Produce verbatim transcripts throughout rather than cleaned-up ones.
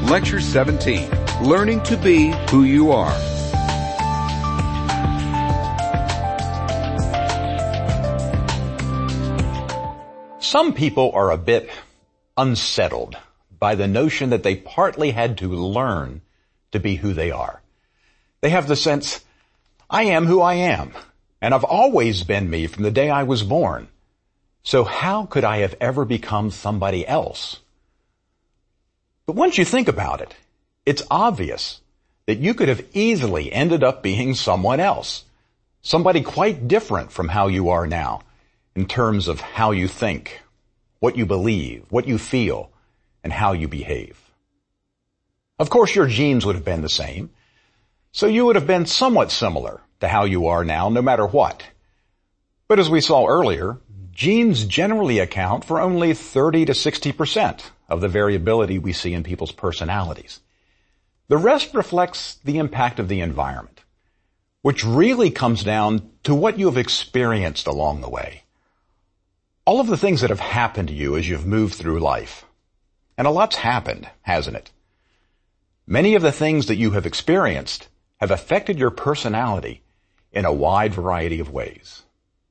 Lecture seventeen, Learning to Be Who You Are. Some people are a bit unsettled by the notion that they partly had to learn to be who they are. They have the sense, I am who I am, and I've always been me from the day I was born. So how could I have ever become somebody else? But once you think about it, it's obvious that you could have easily ended up being someone else, somebody quite different from how you are now, in terms of how you think, what you believe, what you feel, and how you behave. Of course, your genes would have been the same, so you would have been somewhat similar to how you are now, no matter what. But as we saw earlier, genes generally account for only thirty to sixty percent of the variability we see in people's personalities. The rest reflects the impact of the environment, which really comes down to what you have experienced along the way. All of the things that have happened to you as you've moved through life. And a lot's happened, hasn't it? Many of the things that you have experienced have affected your personality in a wide variety of ways.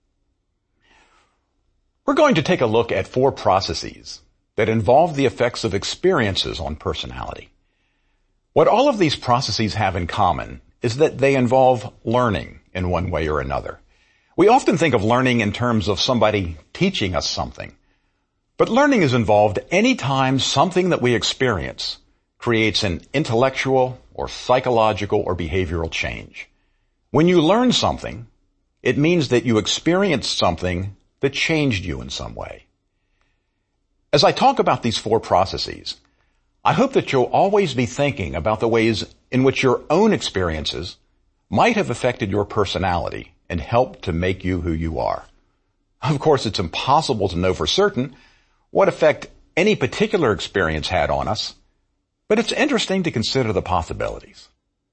We're going to take a look at four processes that involve the effects of experiences on personality. What all of these processes have in common is that they involve learning in one way or another. We often think of learning in terms of somebody teaching us something, but learning is involved any time something that we experience creates an intellectual or psychological or behavioral change. When you learn something, it means that you experienced something that changed you in some way. As I talk about these four processes, I hope that you'll always be thinking about the ways in which your own experiences might have affected your personality and helped to make you who you are. Of course, it's impossible to know for certain what effect any particular experience had on us, but it's interesting to consider the possibilities.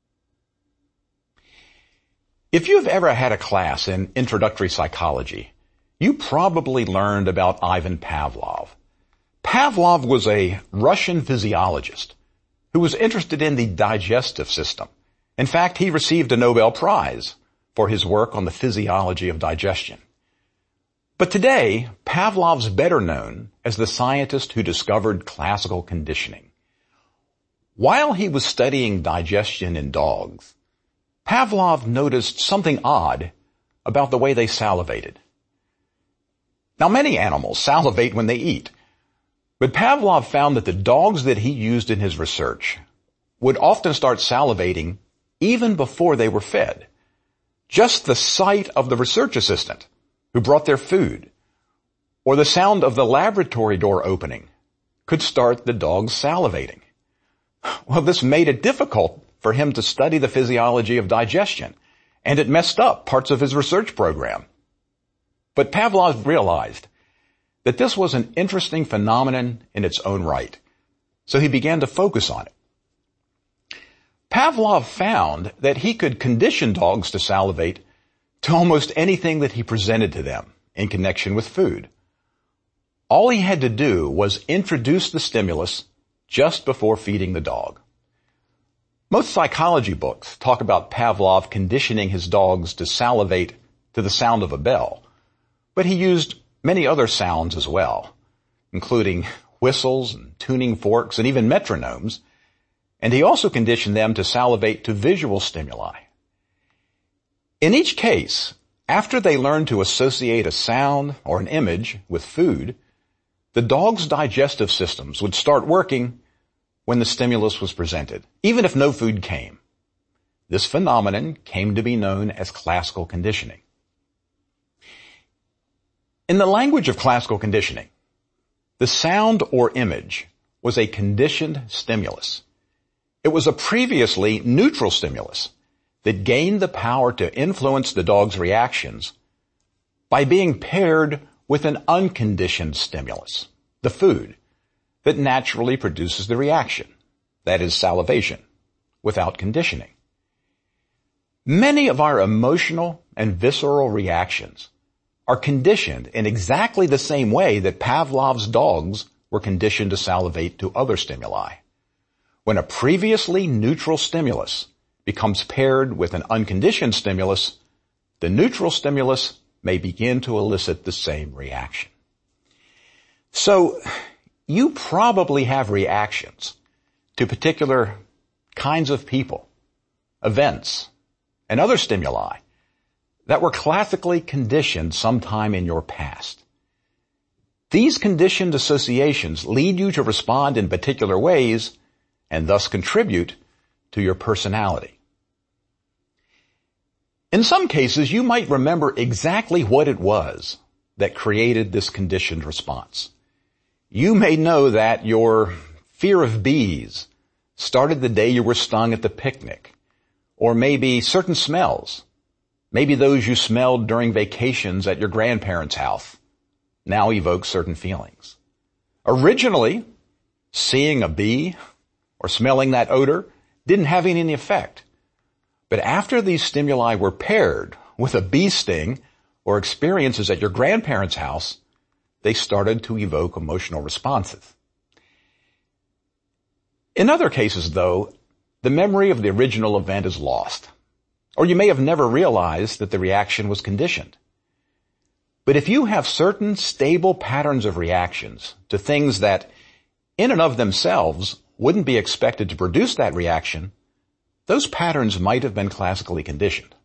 If you've ever had a class in introductory psychology, you probably learned about Ivan Pavlov. Pavlov was a Russian physiologist who was interested in the digestive system. In fact, he received a Nobel Prize for his work on the physiology of digestion. But today, Pavlov's better known as the scientist who discovered classical conditioning. While he was studying digestion in dogs, Pavlov noticed something odd about the way they salivated. Now, many animals salivate when they eat, but Pavlov found that the dogs that he used in his research would often start salivating even before they were fed. Just the sight of the research assistant who brought their food or the sound of the laboratory door opening could start the dogs salivating. Well, this made it difficult for him to study the physiology of digestion, and it messed up parts of his research program. But Pavlov realized that this was an interesting phenomenon in its own right, so he began to focus on it. Pavlov found that he could condition dogs to salivate to almost anything that he presented to them in connection with food. All he had to do was introduce the stimulus just before feeding the dog. Most psychology books talk about Pavlov conditioning his dogs to salivate to the sound of a bell, but he used many other sounds as well, including whistles and tuning forks and even metronomes, and he also conditioned them to salivate to visual stimuli. In each case, after they learned to associate a sound or an image with food, the dog's digestive systems would start working when the stimulus was presented, even if no food came. This phenomenon came to be known as classical conditioning. In the language of classical conditioning, the sound or image was a conditioned stimulus. It was a previously neutral stimulus that gained the power to influence the dog's reactions by being paired with an unconditioned stimulus, the food, that naturally produces the reaction, that is salivation, without conditioning. Many of our emotional and visceral reactions are conditioned in exactly the same way that Pavlov's dogs were conditioned to salivate to other stimuli. When a previously neutral stimulus becomes paired with an unconditioned stimulus, the neutral stimulus may begin to elicit the same reaction. So, you probably have reactions to particular kinds of people, events, and other stimuli that were classically conditioned sometime in your past. These conditioned associations lead you to respond in particular ways and thus contribute to your personality. In some cases, you might remember exactly what it was that created this conditioned response. You may know that your fear of bees started the day you were stung at the picnic, or maybe certain smells, maybe those you smelled during vacations at your grandparents' house, now evoke certain feelings. Originally, seeing a bee or smelling that odor didn't have any effect. But after these stimuli were paired with a bee sting or experiences at your grandparents' house, they started to evoke emotional responses. In other cases, though, the memory of the original event is lost, or you may have never realized that the reaction was conditioned. But if you have certain stable patterns of reactions to things that, in and of themselves, wouldn't be expected to produce that reaction, those patterns might have been classically conditioned.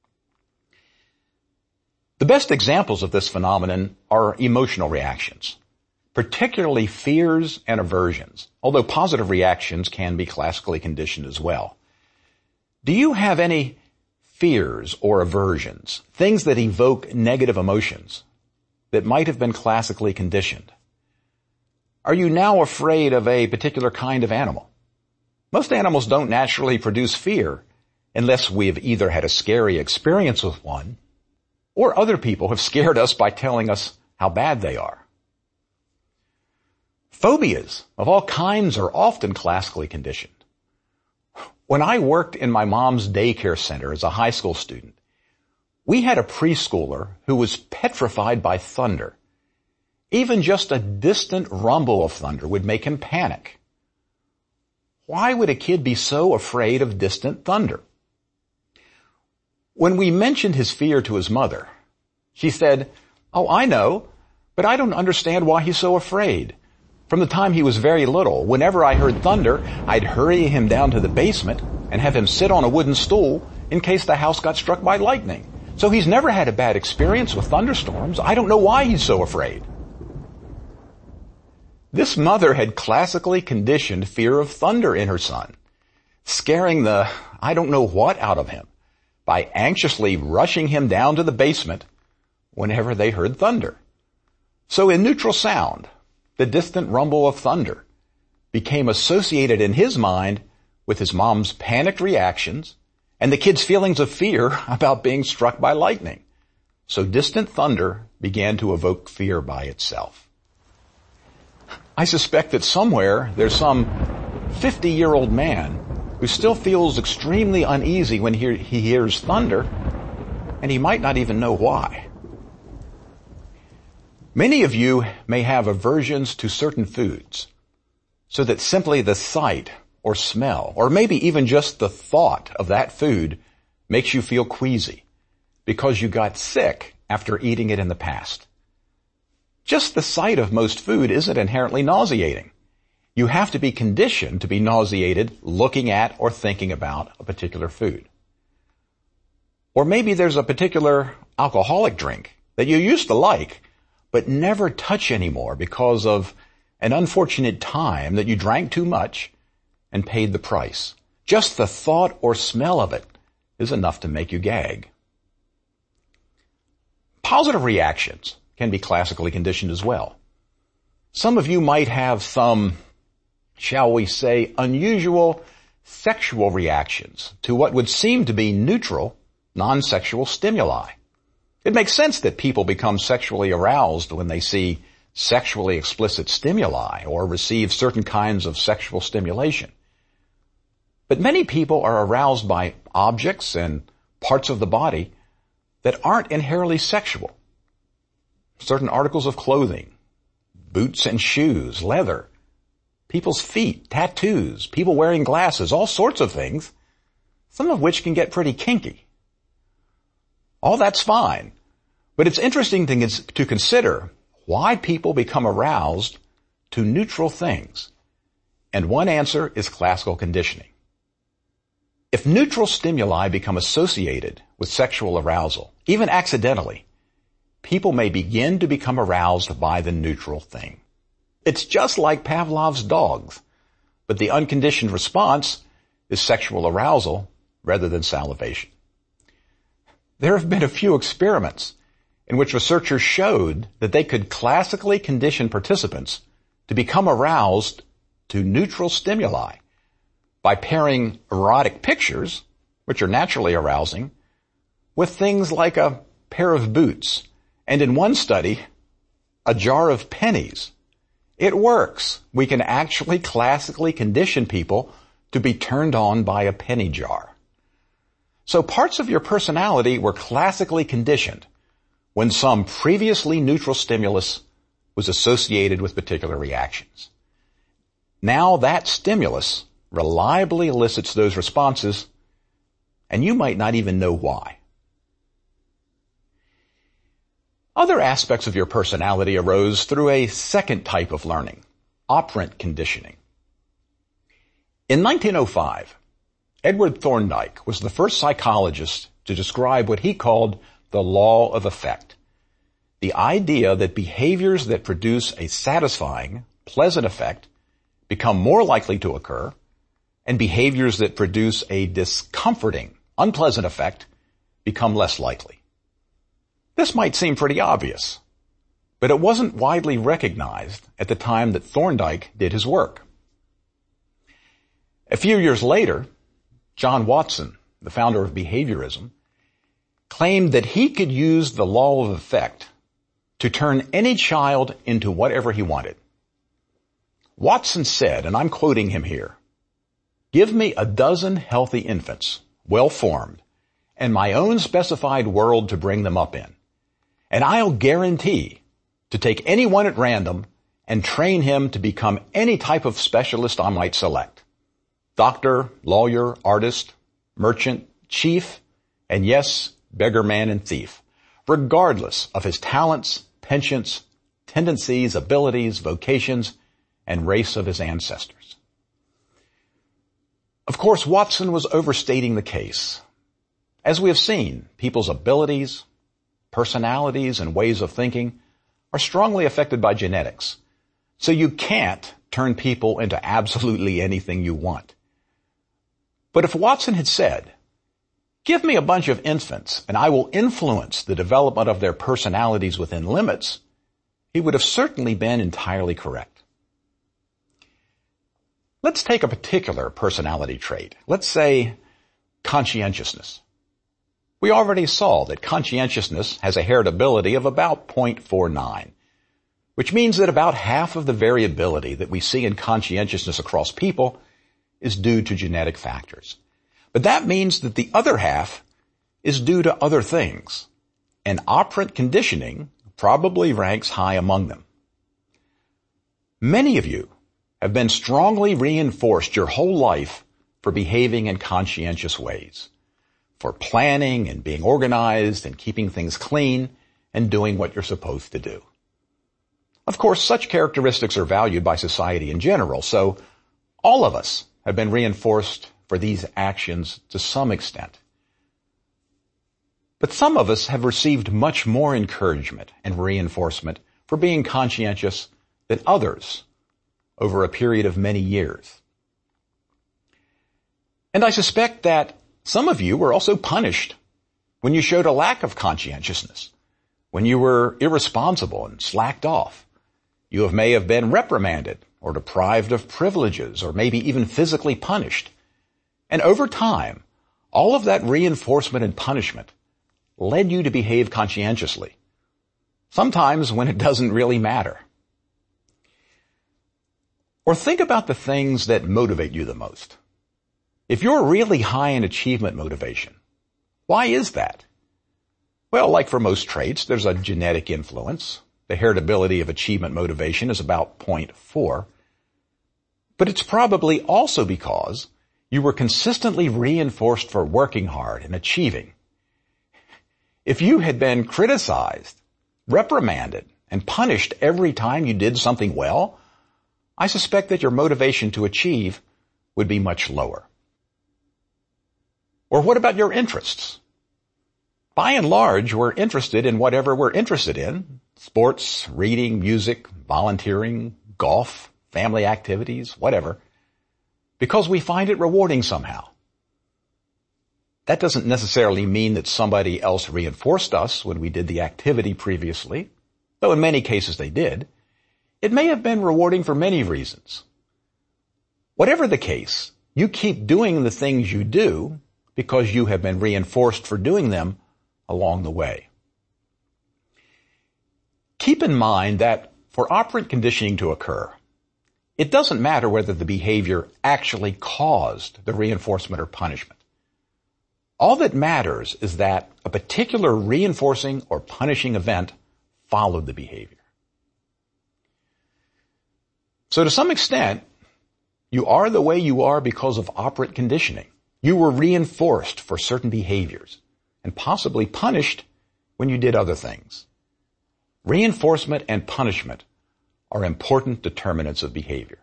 The best examples of this phenomenon are emotional reactions, particularly fears and aversions, although positive reactions can be classically conditioned as well. Do you have any fears or aversions, things that evoke negative emotions, that might have been classically conditioned? Are you now afraid of a particular kind of animal? Most animals don't naturally produce fear unless we've either had a scary experience with one or other people have scared us by telling us how bad they are. Phobias of all kinds are often classically conditioned. When I worked in my mom's daycare center as a high school student, we had a preschooler who was petrified by thunder. Even just a distant rumble of thunder would make him panic. Why would a kid be so afraid of distant thunder? When we mentioned his fear to his mother, she said, "Oh, I know, but I don't understand why he's so afraid. From the time he was very little, whenever I heard thunder, I'd hurry him down to the basement and have him sit on a wooden stool in case the house got struck by lightning. So he's never had a bad experience with thunderstorms. I don't know why he's so afraid." This mother had classically conditioned fear of thunder in her son, scaring the I don't know what out of him by anxiously rushing him down to the basement whenever they heard thunder. So in neutral sound, the distant rumble of thunder became associated in his mind with his mom's panicked reactions and the kid's feelings of fear about being struck by lightning. So distant thunder began to evoke fear by itself. I suspect that somewhere there's some fifty-year-old man who still feels extremely uneasy when he, he hears thunder, and he might not even know why. Many of you may have aversions to certain foods, so that simply the sight or smell, or maybe even just the thought of that food makes you feel queasy because you got sick after eating it in the past. Just the sight of most food isn't inherently nauseating. You have to be conditioned to be nauseated looking at or thinking about a particular food. Or maybe there's a particular alcoholic drink that you used to like, but never touch anymore because of an unfortunate time that you drank too much and paid the price. Just the thought or smell of it is enough to make you gag. Positive reactions can be classically conditioned as well. Some of you might have some, shall we say, unusual sexual reactions to what would seem to be neutral, non-sexual stimuli. It makes sense that people become sexually aroused when they see sexually explicit stimuli or receive certain kinds of sexual stimulation. But many people are aroused by objects and parts of the body that aren't inherently sexual. Certain articles of clothing, boots and shoes, leather. people's feet, tattoos, people wearing glasses, all sorts of things, some of which can get pretty kinky. All that's fine, but it's interesting to, to consider why people become aroused to neutral things. And one answer is classical conditioning. If neutral stimuli become associated with sexual arousal, even accidentally, people may begin to become aroused by the neutral thing. It's just like Pavlov's dogs, but the unconditioned response is sexual arousal rather than salivation. There have been a few experiments in which researchers showed that they could classically condition participants to become aroused to neutral stimuli by pairing erotic pictures, which are naturally arousing, with things like a pair of boots, and in one study, a jar of pennies. It works. We can actually classically condition people to be turned on by a penny jar. So parts of your personality were classically conditioned when some previously neutral stimulus was associated with particular reactions. Now that stimulus reliably elicits those responses, and you might not even know why. Other aspects of your personality arose through a second type of learning, operant conditioning. In nineteen oh five, Edward Thorndike was the first psychologist to describe what he called the law of effect, the idea that behaviors that produce a satisfying, pleasant effect become more likely to occur, and behaviors that produce a discomforting, unpleasant effect become less likely. This might seem pretty obvious, but it wasn't widely recognized at the time that Thorndike did his work. A few years later, John Watson, the founder of behaviorism, claimed that he could use the law of effect to turn any child into whatever he wanted. Watson said, and I'm quoting him here, "Give me a dozen healthy infants, well-formed, and my own specified world to bring them up in, and I'll guarantee to take anyone at random and train him to become any type of specialist I might select. Doctor, lawyer, artist, merchant, chief, and yes, beggar man and thief, regardless of his talents, penchants, tendencies, abilities, vocations, and race of his ancestors." Of course, Watson was overstating the case. As we have seen, people's abilities, personalities, and ways of thinking are strongly affected by genetics. So you can't turn people into absolutely anything you want. But if Watson had said, "Give me a bunch of infants and I will influence the development of their personalities within limits," he would have certainly been entirely correct. Let's take a particular personality trait. Let's say conscientiousness. We already saw that conscientiousness has a heritability of about zero point four nine, which means that about half of the variability that we see in conscientiousness across people is due to genetic factors. But that means that the other half is due to other things, and operant conditioning probably ranks high among them. Many of you have been strongly reinforced your whole life for behaving in conscientious ways, for planning and being organized and keeping things clean and doing what you're supposed to do. Of course, such characteristics are valued by society in general, so all of us have been reinforced for these actions to some extent. But some of us have received much more encouragement and reinforcement for being conscientious than others over a period of many years. And I suspect that some of you were also punished when you showed a lack of conscientiousness, when you were irresponsible and slacked off. You have, may have been reprimanded or deprived of privileges or maybe even physically punished. And over time, all of that reinforcement and punishment led you to behave conscientiously, sometimes when it doesn't really matter. Or think about the things that motivate you the most. If you're really high in achievement motivation, why is that? Well, like for most traits, there's a genetic influence. The heritability of achievement motivation is about zero point four. But it's probably also because you were consistently reinforced for working hard and achieving. If you had been criticized, reprimanded, and punished every time you did something well, I suspect that your motivation to achieve would be much lower. Or what about your interests? By and large, we're interested in whatever we're interested in. Sports, reading, music, volunteering, golf, family activities, whatever. Because we find it rewarding somehow. That doesn't necessarily mean that somebody else reinforced us when we did the activity previously, though in many cases they did. It may have been rewarding for many reasons. Whatever the case, you keep doing the things you do because you have been reinforced for doing them along the way. Keep in mind that for operant conditioning to occur, it doesn't matter whether the behavior actually caused the reinforcement or punishment. All that matters is that a particular reinforcing or punishing event followed the behavior. So to some extent, you are the way you are because of operant conditioning. You were reinforced for certain behaviors and possibly punished when you did other things. Reinforcement and punishment are important determinants of behavior.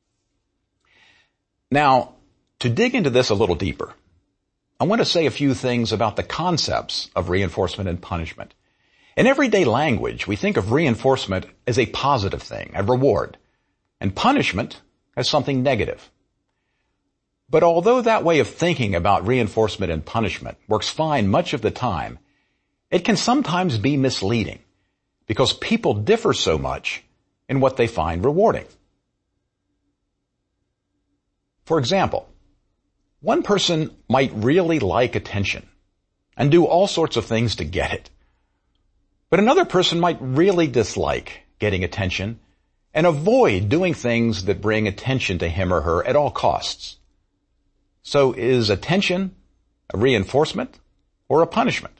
Now, to dig into this a little deeper, I want to say a few things about the concepts of reinforcement and punishment. In everyday language, we think of reinforcement as a positive thing, a reward, and punishment as something negative. But although that way of thinking about reinforcement and punishment works fine much of the time, it can sometimes be misleading because people differ so much in what they find rewarding. For example, one person might really like attention and do all sorts of things to get it. But another person might really dislike getting attention and avoid doing things that bring attention to him or her at all costs. So is attention a reinforcement or a punishment?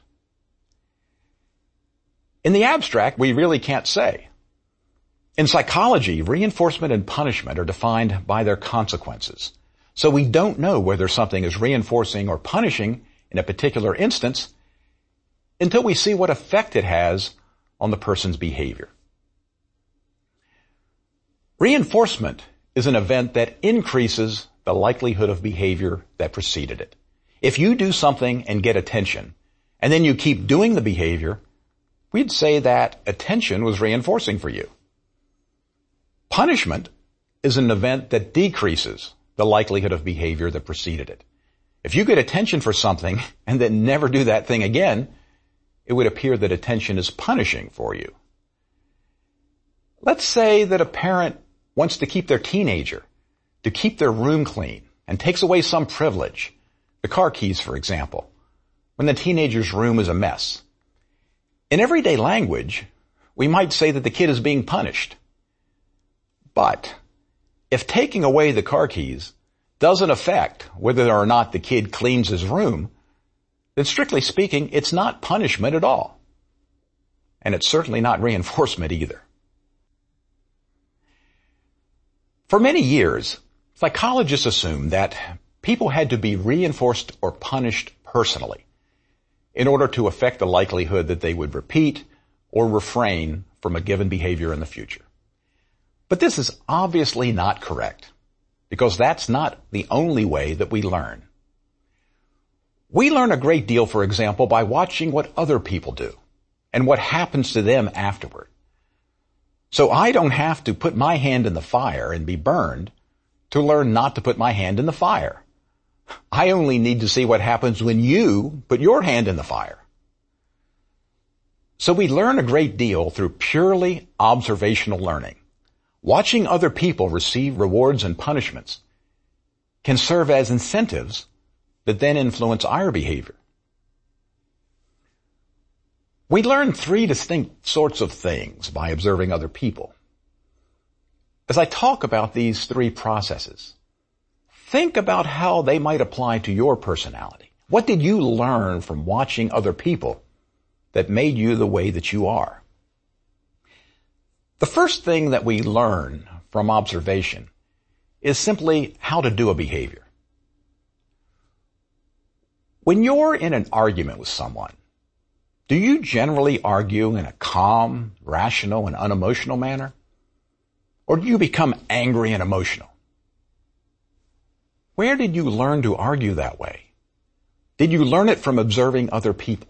In the abstract, we really can't say. In psychology, reinforcement and punishment are defined by their consequences. So we don't know whether something is reinforcing or punishing in a particular instance until we see what effect it has on the person's behavior. Reinforcement is an event that increases the likelihood of behavior that preceded it. If you do something and get attention, and then you keep doing the behavior, we'd say that attention was reinforcing for you. Punishment is an event that decreases the likelihood of behavior that preceded it. If you get attention for something and then never do that thing again, it would appear that attention is punishing for you. Let's say that a parent wants to keep their teenager to keep their room clean and takes away some privilege, the car keys, for example, when the teenager's room is a mess. In everyday language, we might say that the kid is being punished. But if taking away the car keys doesn't affect whether or not the kid cleans his room, then strictly speaking, it's not punishment at all. And it's certainly not reinforcement either. For many years, psychologists assumed that people had to be reinforced or punished personally in order to affect the likelihood that they would repeat or refrain from a given behavior in the future. But this is obviously not correct, because that's not the only way that we learn. We learn a great deal, for example, by watching what other people do and what happens to them afterward. So I don't have to put my hand in the fire and be burned to learn not to put my hand in the fire. I only need to see what happens when you put your hand in the fire. So we learn a great deal through purely observational learning. Watching other people receive rewards and punishments can serve as incentives that then influence our behavior. We learn three distinct sorts of things by observing other people. As I talk about these three processes, think about how they might apply to your personality. What did you learn from watching other people that made you the way that you are? The first thing that we learn from observation is simply how to do a behavior. When you're in an argument with someone, do you generally argue in a calm, rational, and unemotional manner? Or do you become angry and emotional? Where did you learn to argue that way? Did you learn it from observing other people?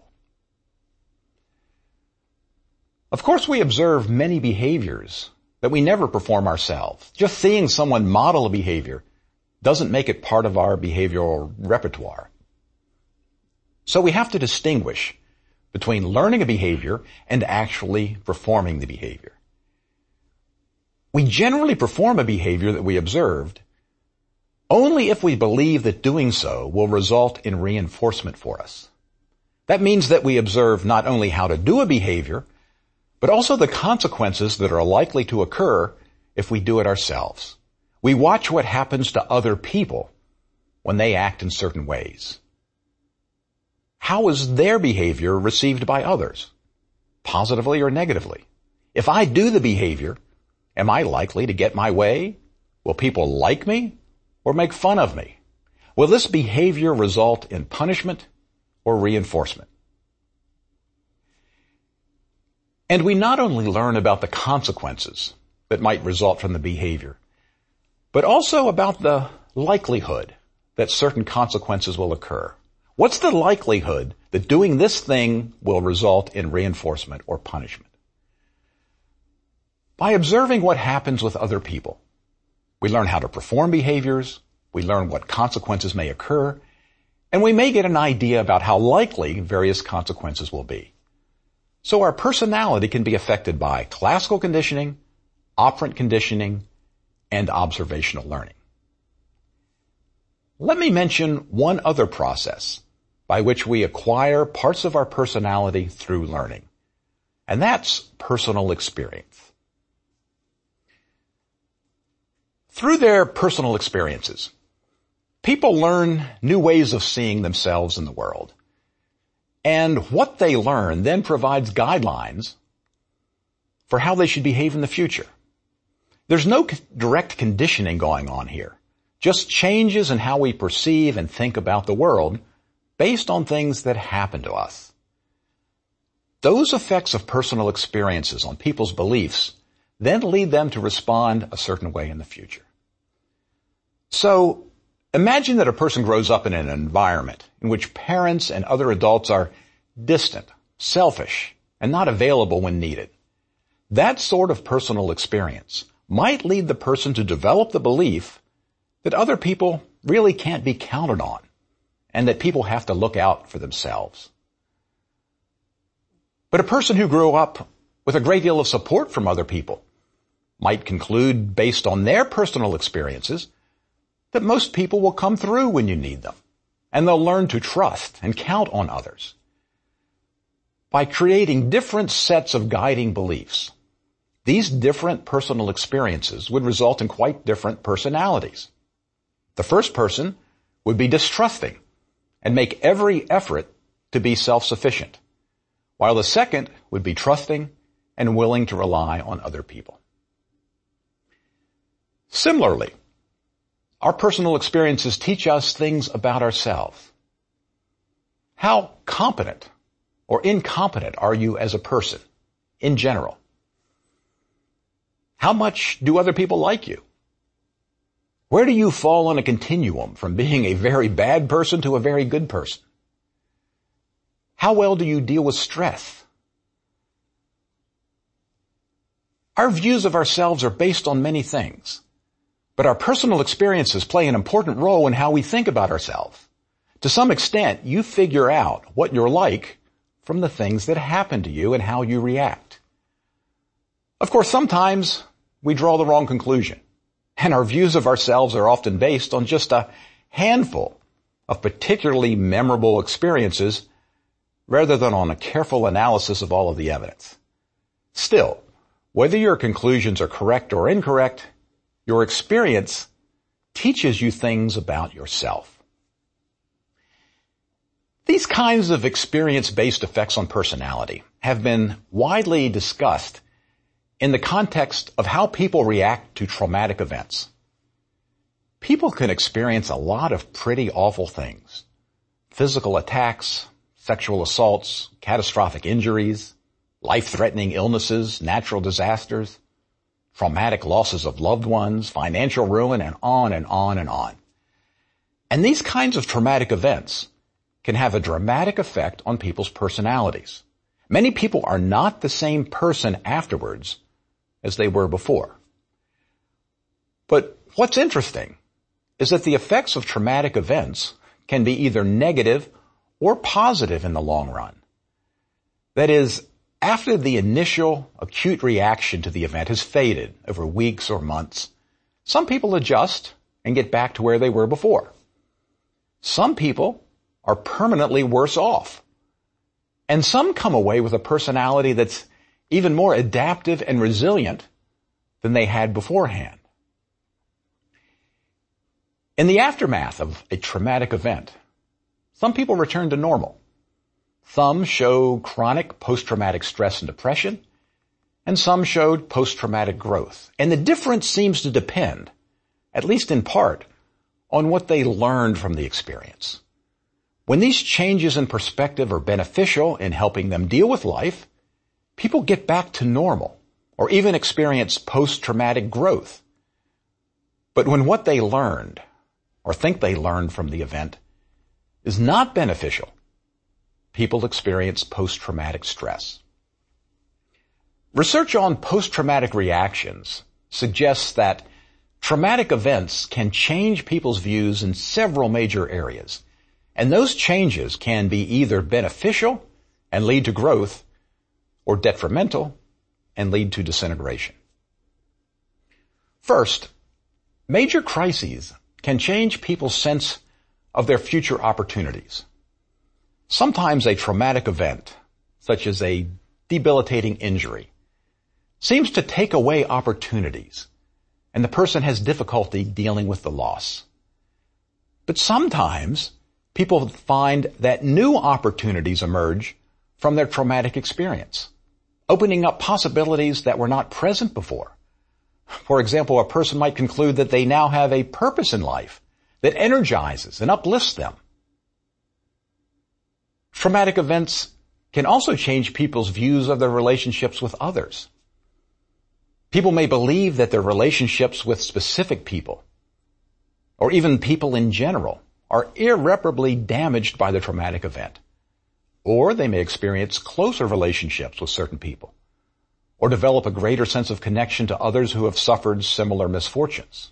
Of course, we observe many behaviors that we never perform ourselves. Just seeing someone model a behavior doesn't make it part of our behavioral repertoire. So we have to distinguish between learning a behavior and actually performing the behavior. We generally perform a behavior that we observed only if we believe that doing so will result in reinforcement for us. That means that we observe not only how to do a behavior, but also the consequences that are likely to occur if we do it ourselves. We watch what happens to other people when they act in certain ways. How is their behavior received by others? Positively or negatively? If I do the behavior, am I likely to get my way? Will people like me or make fun of me? Will this behavior result in punishment or reinforcement? And we not only learn about the consequences that might result from the behavior, but also about the likelihood that certain consequences will occur. What's the likelihood that doing this thing will result in reinforcement or punishment? By observing what happens with other people, we learn how to perform behaviors, we learn what consequences may occur, and we may get an idea about how likely various consequences will be. So our personality can be affected by classical conditioning, operant conditioning, and observational learning. Let me mention one other process by which we acquire parts of our personality through learning, and that's personal experience. Through their personal experiences, people learn new ways of seeing themselves in the world. And what they learn then provides guidelines for how they should behave in the future. There's no direct conditioning going on here, just changes in how we perceive and think about the world based on things that happen to us. Those effects of personal experiences on people's beliefs then lead them to respond a certain way in the future. So, imagine that a person grows up in an environment in which parents and other adults are distant, selfish, and not available when needed. That sort of personal experience might lead the person to develop the belief that other people really can't be counted on and that people have to look out for themselves. But a person who grew up with a great deal of support from other people might conclude, based on their personal experiences, that most people will come through when you need them, and they'll learn to trust and count on others. By creating different sets of guiding beliefs, these different personal experiences would result in quite different personalities. The first person would be distrusting and make every effort to be self-sufficient, while the second would be trusting and willing to rely on other people. Similarly, our personal experiences teach us things about ourselves. How competent or incompetent are you as a person in general? How much do other people like you? Where do you fall on a continuum from being a very bad person to a very good person? How well do you deal with stress? Our views of ourselves are based on many things, but our personal experiences play an important role in how we think about ourselves. To some extent, you figure out what you're like from the things that happen to you and how you react. Of course, sometimes we draw the wrong conclusion, and our views of ourselves are often based on just a handful of particularly memorable experiences rather than on a careful analysis of all of the evidence. Still, whether your conclusions are correct or incorrect, your experience teaches you things about yourself. These kinds of experience-based effects on personality have been widely discussed in the context of how people react to traumatic events. people can experience a lot of pretty awful things. Physical attacks, sexual assaults, catastrophic injuries, life-threatening illnesses, natural disasters, traumatic losses of loved ones, financial ruin, and on and on and on. And these kinds of traumatic events can have a dramatic effect on people's personalities. Many people are not the same person afterwards as they were before. But what's interesting is that the effects of traumatic events can be either negative or positive in the long run. That is, after the initial acute reaction to the event has faded over weeks or months, some people adjust and get back to where they were before. Some people are permanently worse off. And some come away with a personality that's even more adaptive and resilient than they had beforehand. In the aftermath of a traumatic event, some people return to normal. Some show chronic post-traumatic stress and depression, and some showed post-traumatic growth. And the difference seems to depend, at least in part, on what they learned from the experience. When these changes in perspective are beneficial in helping them deal with life, people get back to normal or even experience post-traumatic growth. But when what they learned or think they learned from the event is not beneficial, people experience post-traumatic stress. Research on post-traumatic reactions suggests that traumatic events can change people's views in several major areas, and those changes can be either beneficial and lead to growth or detrimental and lead to disintegration. First, major crises can change people's sense of their future opportunities. Sometimes a traumatic event, such as a debilitating injury, seems to take away opportunities, and the person has difficulty dealing with the loss. But sometimes people find that new opportunities emerge from their traumatic experience, opening up possibilities that were not present before. For example, a person might conclude that they now have a purpose in life that energizes and uplifts them. Traumatic events can also change people's views of their relationships with others. People may believe that their relationships with specific people, or even people in general, are irreparably damaged by the traumatic event. Or they may experience closer relationships with certain people, or develop a greater sense of connection to others who have suffered similar misfortunes.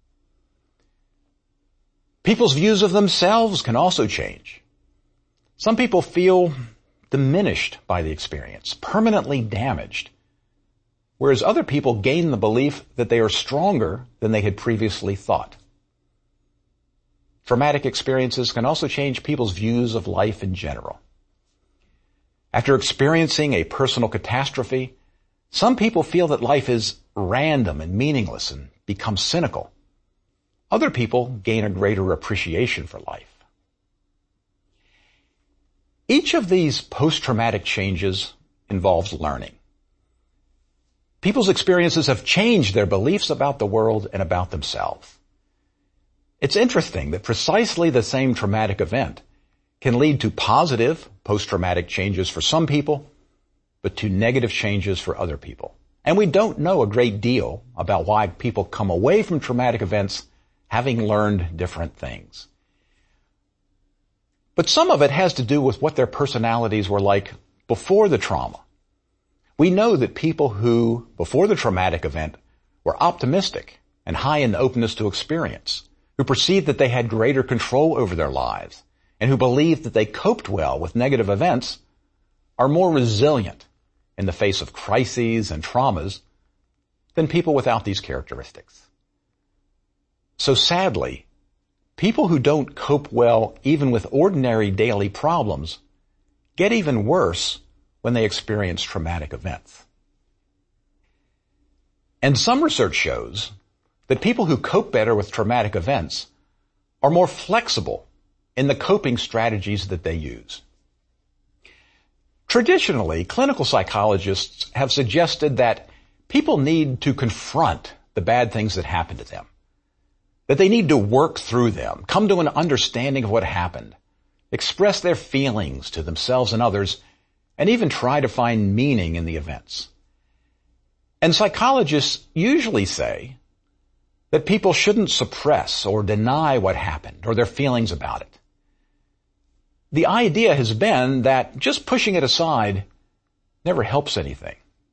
People's views of themselves can also change. Some people feel diminished by the experience, permanently damaged, whereas other people gain the belief that they are stronger than they had previously thought. Traumatic experiences can also change people's views of life in general. After experiencing a personal catastrophe, some people feel that life is random and meaningless and become cynical. Other people gain a greater appreciation for life. Each of these post-traumatic changes involves learning. People's experiences have changed their beliefs about the world and about themselves. It's interesting that precisely the same traumatic event can lead to positive post-traumatic changes for some people, but to negative changes for other people. And we don't know a great deal about why people come away from traumatic events having learned different things. But some of it has to do with what their personalities were like before the trauma. We know that people who, before the traumatic event, were optimistic and high in openness to experience, who perceived that they had greater control over their lives, and who believed that they coped well with negative events, are more resilient in the face of crises and traumas than people without these characteristics. So sadly, people who don't cope well even with ordinary daily problems get even worse when they experience traumatic events. And some research shows that people who cope better with traumatic events are more flexible in the coping strategies that they use. Traditionally, clinical psychologists have suggested that people need to confront the bad things that happen to them. that they need to work through them, come to an understanding of what happened, express their feelings to themselves and others, and even try to find meaning in the events. And psychologists usually say that people shouldn't suppress or deny what happened or their feelings about it. The idea has been that just pushing it aside never helps anything.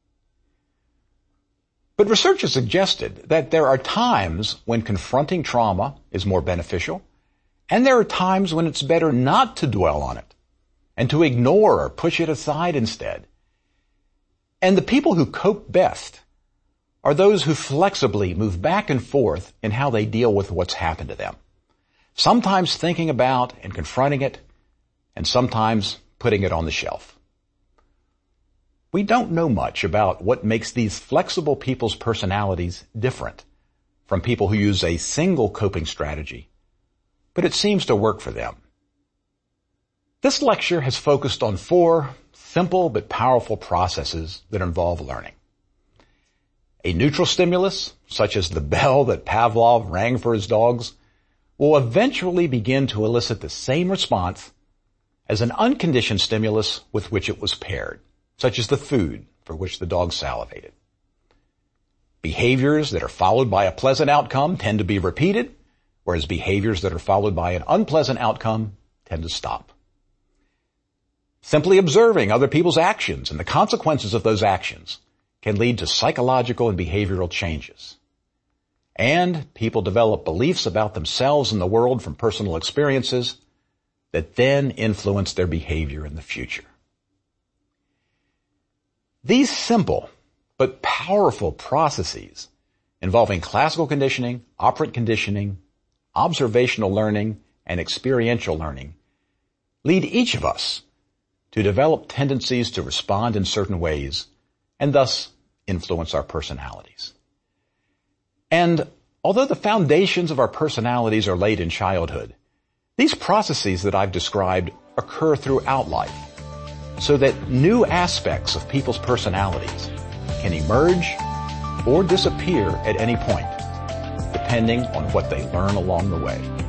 But research has suggested that there are times when confronting trauma is more beneficial, and there are times when it's better not to dwell on it and to ignore or push it aside instead. And the people who cope best are those who flexibly move back and forth in how they deal with what's happened to them, sometimes thinking about and confronting it, and sometimes putting it on the shelf. We don't know much about what makes these flexible people's personalities different from people who use a single coping strategy, but it seems to work for them. This lecture has focused on four simple but powerful processes that involve learning. A neutral stimulus, such as the bell that Pavlov rang for his dogs, will eventually begin to elicit the same response as an unconditioned stimulus with which it was paired, such as the food for which the dog salivated. Behaviors that are followed by a pleasant outcome tend to be repeated, whereas behaviors that are followed by an unpleasant outcome tend to stop. Simply observing other people's actions and the consequences of those actions can lead to psychological and behavioral changes. And people develop beliefs about themselves and the world from personal experiences that then influence their behavior in the future. These simple but powerful processes involving classical conditioning, operant conditioning, observational learning, and experiential learning lead each of us to develop tendencies to respond in certain ways and thus influence our personalities. And although the foundations of our personalities are laid in childhood, these processes that I've described occur throughout life, so that new aspects of people's personalities can emerge or disappear at any point, depending on what they learn along the way.